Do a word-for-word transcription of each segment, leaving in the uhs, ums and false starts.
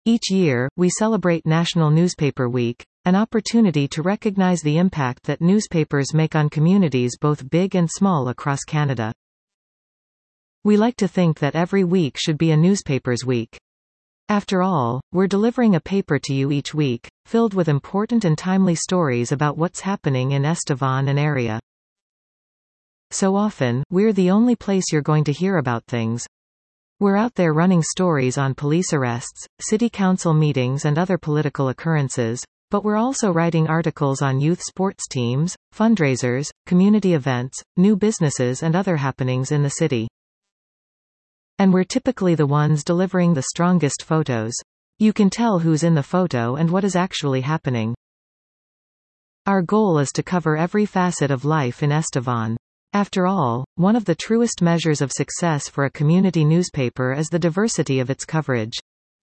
Each year, we celebrate National Newspaper Week, an opportunity to recognize the impact that newspapers make on communities both big and small across Canada. We like to think that every week should be a newspaper's week. After all, we're delivering a paper to you each week, filled with important and timely stories about what's happening in Estevan and area. So often, we're the only place you're going to hear about things. We're out there running stories on police arrests, city council meetings and other political occurrences, but we're also writing articles on youth sports teams, fundraisers, community events, new businesses and other happenings in the city. And we're typically the ones delivering the strongest photos. You can tell who's in the photo and what is actually happening. Our goal is to cover every facet of life in Estevan. After all, one of the truest measures of success for a community newspaper is the diversity of its coverage.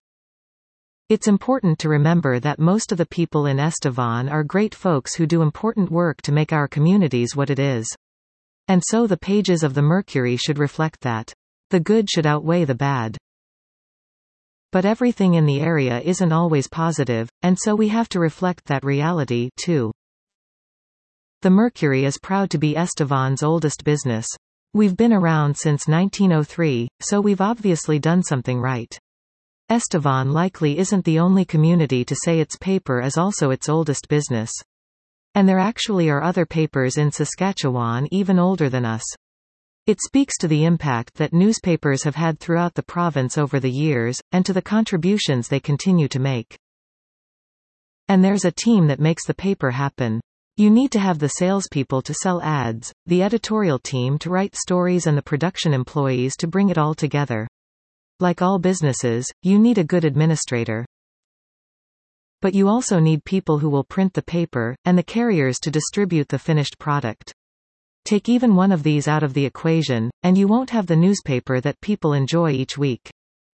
It's important to remember that most of the people in Estevan are great folks who do important work to make our communities what it is. And so the pages of the Mercury should reflect that. The good should outweigh the bad. But everything in the area isn't always positive, and so we have to reflect that reality, too. The Mercury is proud to be Estevan's oldest business. We've been around since nineteen oh three, so we've obviously done something right. Estevan likely isn't the only community to say its paper is also its oldest business. And there actually are other papers in Saskatchewan even older than us. It speaks to the impact that newspapers have had throughout the province over the years, and to the contributions they continue to make. And there's a team that makes the paper happen. You need to have the salespeople to sell ads, the editorial team to write stories and the production employees to bring it all together. Like all businesses, you need a good administrator. But you also need people who will print the paper, and the carriers to distribute the finished product. Take even one of these out of the equation, and you won't have the newspaper that people enjoy each week.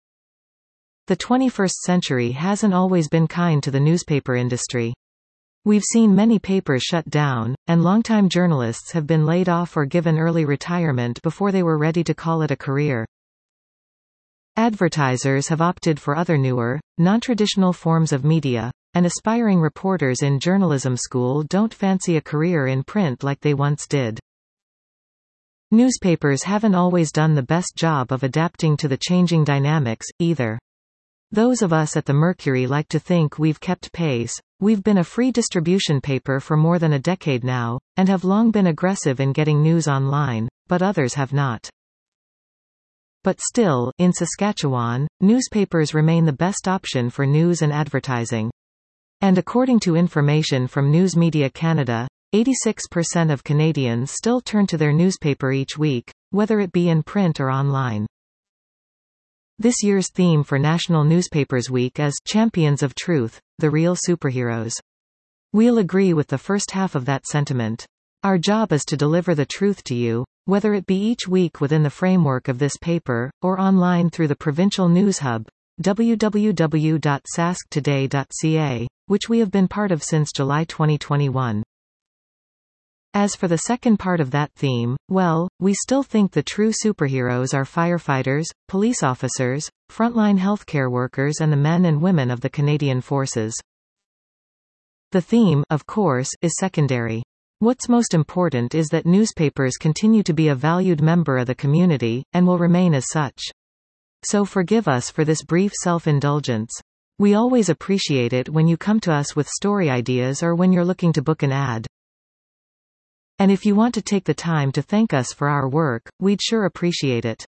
The twenty-first century hasn't always been kind to the newspaper industry. We've seen many papers shut down, and longtime journalists have been laid off or given early retirement before they were ready to call it a career. Advertisers have opted for other newer, non-traditional forms of media, and aspiring reporters in journalism school don't fancy a career in print like they once did. Newspapers haven't always done the best job of adapting to the changing dynamics, either. Those of us at the Mercury like to think we've kept pace. We've been a free distribution paper for more than a decade now, and have long been aggressive in getting news online, but others have not. But still, in Saskatchewan, newspapers remain the best option for news and advertising. And according to information from News Media Canada, eighty-six percent of Canadians still turn to their newspaper each week, whether it be in print or online. This year's theme for National Newspapers Week is Champions of Truth, the Real Superheroes. We'll agree with the first half of that sentiment. Our job is to deliver the truth to you, whether it be each week within the framework of this paper, or online through the provincial news hub, w w w dot sask today dot c a, which we have been part of since July twenty twenty-one. As for the second part of that theme, well, we still think the true superheroes are firefighters, police officers, frontline healthcare workers and the men and women of the Canadian Forces. The theme, of course, is secondary. What's most important is that newspapers continue to be a valued member of the community, and will remain as such. So forgive us for this brief self-indulgence. We always appreciate it when you come to us with story ideas or when you're looking to book an ad. And if you want to take the time to thank us for our work, we'd sure appreciate it.